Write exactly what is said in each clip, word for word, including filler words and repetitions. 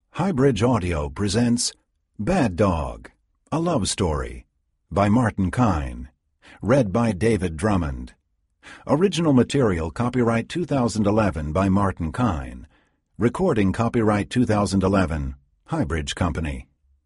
Highbridge Audio presents Bad Dog, a Love Story by Martin Kine, read by David Drummond. Original material copyright two thousand eleven by Martin Kine. Recording copyright two thousand eleven, Highbridge Company.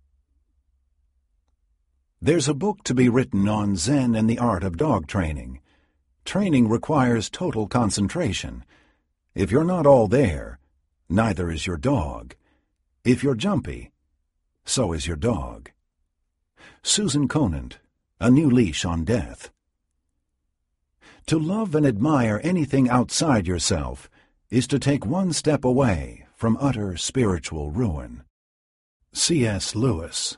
There's a book to be written on Zen and the art of dog training. Training requires total concentration. If you're not all there, neither is your dog. If you're jumpy, so is your dog. Susan Conant, A New Leash on Death. To love and admire anything outside yourself is to take one step away from utter spiritual ruin. C S Lewis.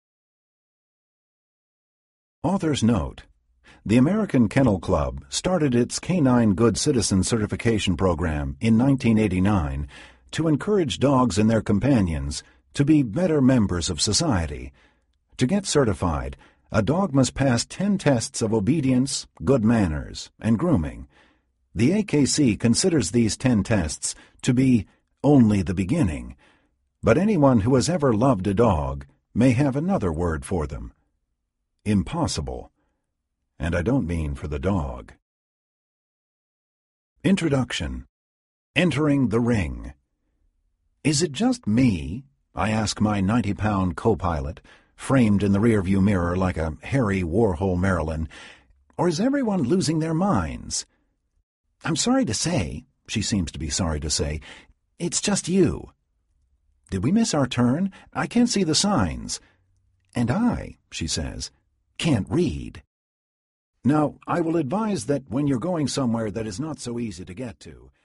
Author's note: the American Kennel Club started its Canine Good Citizen Certification Program in nineteen eighty-nine to encourage dogs and their companions to be better members of society. To get certified, a dog must pass ten tests of obedience, good manners, and grooming. The A K C considers these ten tests to be only the beginning, but anyone who has ever loved a dog may have another word for them: impossible. And I don't mean for the dog. Introduction. Entering the ring. Is it just me? I ask my ninety-pound co-pilot, framed in the rearview mirror like a hairy Warhol Marilyn, or is everyone losing their minds? I'm sorry to say, she seems to be sorry to say, it's just you. Did we miss our turn? I can't see the signs. And I, she says, can't read. Now, I will advise that when you're going somewhere that is not so easy to get to,